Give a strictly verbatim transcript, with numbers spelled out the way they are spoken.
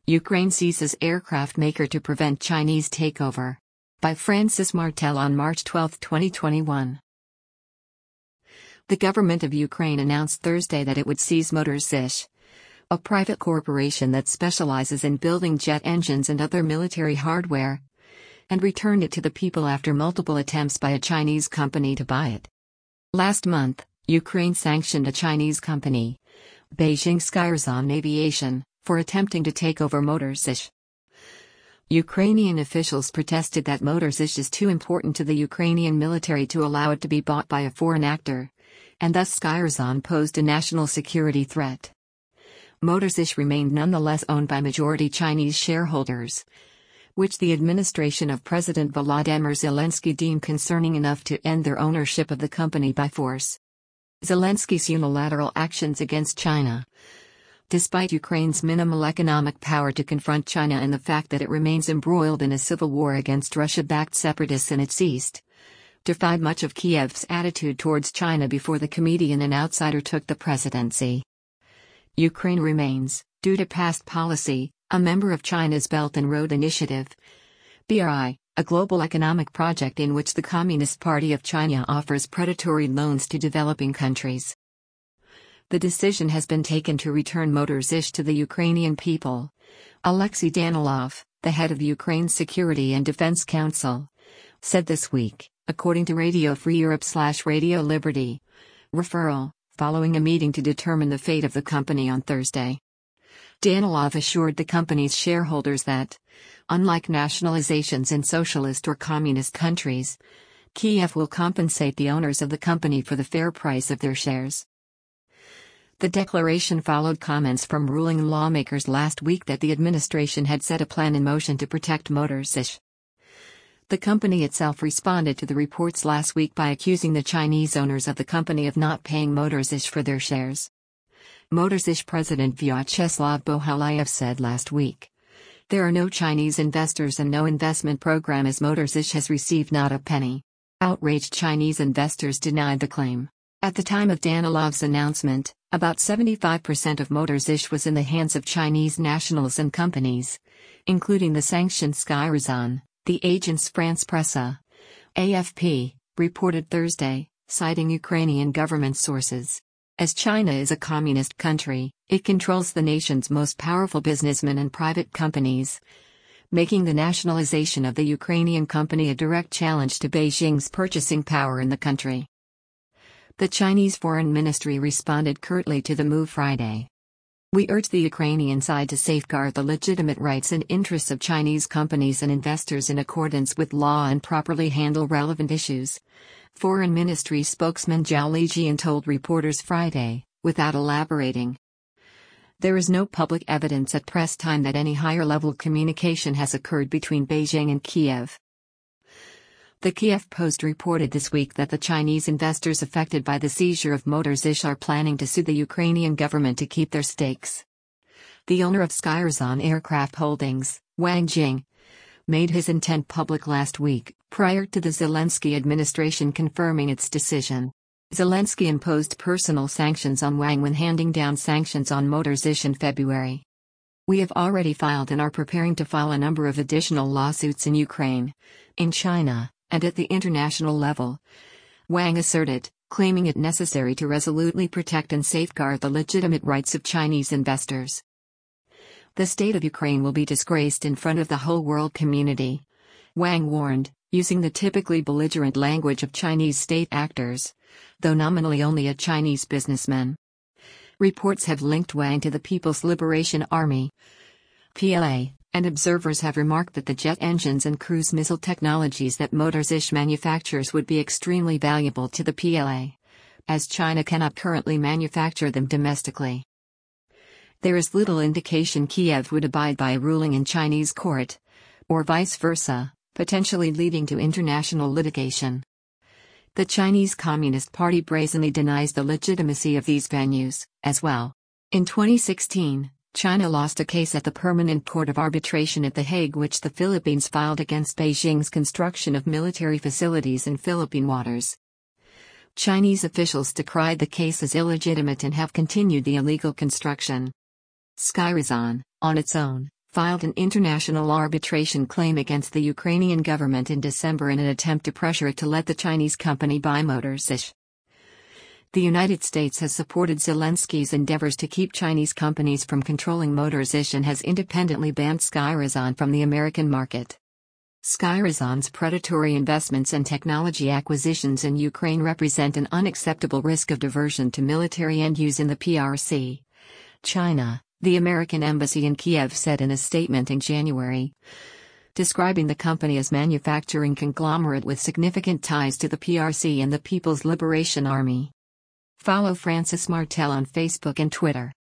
Ukraine seizes aircraft maker to prevent Chinese takeover. By Francis Martel on March twelfth, twenty twenty-one. The government of Ukraine announced Thursday that it would seize Motors Sich, a private corporation that specializes in building jet engines and other military hardware, and return it to the people after multiple attempts by a Chinese company to buy it. Last month, Ukraine sanctioned a Chinese company, Beijing Skyrzon Aviation, for attempting to take over Motors Sich. Ukrainian officials protested that Motors Sich is too important to the Ukrainian military to allow it to be bought by a foreign actor, and thus Skyrzon posed a national security threat. Motors Sich remained nonetheless owned by majority Chinese shareholders, which the administration of President Volodymyr Zelensky deemed concerning enough to end their ownership of the company by force. Zelensky's unilateral actions against China, despite Ukraine's minimal economic power to confront China and the fact that it remains embroiled in a civil war against Russia-backed separatists in its east, defied much of Kiev's attitude towards China before the comedian and outsider took the presidency. Ukraine remains, due to past policy, a member of China's Belt and Road Initiative, B R I, a global economic project in which the Communist Party of China offers predatory loans to developing countries. The decision has been taken to return Motors Sich to the Ukrainian people. Alexei Danilov, the head of Ukraine's Security and Defense Council, said this week, according to Radio Free Europe slash Radio Liberty. Referral, following a meeting to determine the fate of the company on Thursday. Danilov assured the company's shareholders that, unlike nationalizations in socialist or communist countries, Kiev will compensate the owners of the company for the fair price of their shares. The declaration followed comments from ruling lawmakers last week that the administration had set a plan in motion to protect Motors Sich. The company itself responded to the reports last week by accusing the Chinese owners of the company of not paying Motors Sich for their shares. Motors Sich President Vyacheslav Bohalayev said last week, "There are no Chinese investors and no investment program as Motors Sich has received not a penny." Outraged Chinese investors denied the claim. At the time of Danilov's announcement, about seventy-five percent of Motors Sich was in the hands of Chinese nationals and companies, including the sanctioned Skyrzon, the Agence France Presse, A F P, reported Thursday, citing Ukrainian government sources. As China is a communist country, it controls the nation's most powerful businessmen and private companies, making the nationalization of the Ukrainian company a direct challenge to Beijing's purchasing power in the country. The Chinese Foreign Ministry responded curtly to the move Friday. "We urge the Ukrainian side to safeguard the legitimate rights and interests of Chinese companies and investors in accordance with law and properly handle relevant issues," Foreign Ministry spokesman Zhao Lijian told reporters Friday, without elaborating. There is no public evidence at press time that any higher-level communication has occurred between Beijing and Kiev. The Kiev Post reported this week that the Chinese investors affected by the seizure of Motors Sich are planning to sue the Ukrainian government to keep their stakes. The owner of Skyrzon Aircraft Holdings, Wang Jing, made his intent public last week, prior to the Zelensky administration confirming its decision. Zelensky imposed personal sanctions on Wang when handing down sanctions on Motors Sich in February. "We have already filed and are preparing to file a number of additional lawsuits in Ukraine, in China, and at the international level," Wang asserted, claiming it necessary to resolutely protect and safeguard the legitimate rights of Chinese investors. "The state of Ukraine will be disgraced in front of the whole world community," Wang warned, using the typically belligerent language of Chinese state actors, though nominally only a Chinese businessman. Reports have linked Wang to the People's Liberation Army, P L A, and observers have remarked that the jet engines and cruise missile technologies that Motors Sich manufactures would be extremely valuable to the P L A, as China cannot currently manufacture them domestically. There is little indication Kiev would abide by a ruling in Chinese court, or vice versa, potentially leading to international litigation. The Chinese Communist Party brazenly denies the legitimacy of these venues, as well. In twenty sixteen, China lost a case at the Permanent Court of Arbitration at The Hague which the Philippines filed against Beijing's construction of military facilities in Philippine waters. Chinese officials decried the case as illegitimate and have continued the illegal construction. Skyrzon, on its own, filed an international arbitration claim against the Ukrainian government in December in an attempt to pressure it to let the Chinese company buy Motors I S H. The United States has supported Zelensky's endeavors to keep Chinese companies from controlling Motors I S H and has independently banned Skyrazon from the American market. Skyrazon's predatory investments and technology acquisitions in Ukraine represent an unacceptable risk of diversion to military end use in the P R C. China, the American embassy in Kiev said in a statement in January, describing the company as manufacturing conglomerate with significant ties to the P R C and the People's Liberation Army. Follow Francis Martel on Facebook and Twitter.